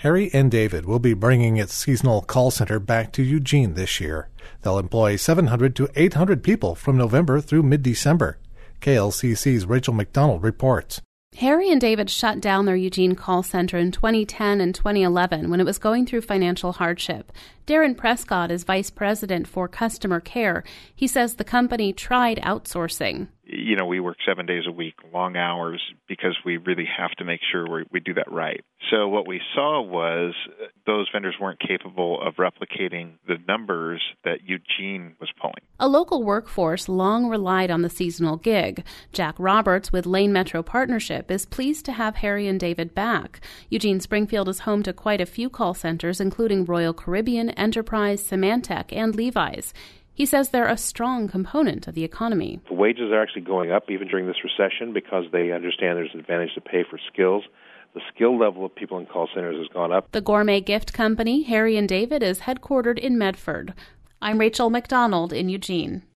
Harry and David will be bringing its seasonal call center back to Eugene this year. They'll employ 700 to 800 people from November through mid-December. KLCC's Rachel McDonald reports. Harry and David shut down their Eugene call center in 2010 and 2011 when it was going through financial hardship. Darren Prescott is vice president for customer care. He says the company tried outsourcing. We work 7 days a week, long hours, because we really have to make sure we do that right. So what we saw was those vendors weren't capable of replicating the numbers that Eugene was pulling. A local workforce long relied on the seasonal gig. Jack Roberts with Lane Metro Partnership is pleased to have Harry and David back. Eugene Springfield is home to quite a few call centers, including Royal Caribbean, Enterprise, Symantec, and Levi's. He says they're a strong component of the economy. The wages are actually going up even during this recession because they understand there's an advantage to pay for skills. The skill level of people in call centers has gone up. The gourmet gift company, Harry and David, is headquartered in Medford. I'm Rachel McDonald in Eugene.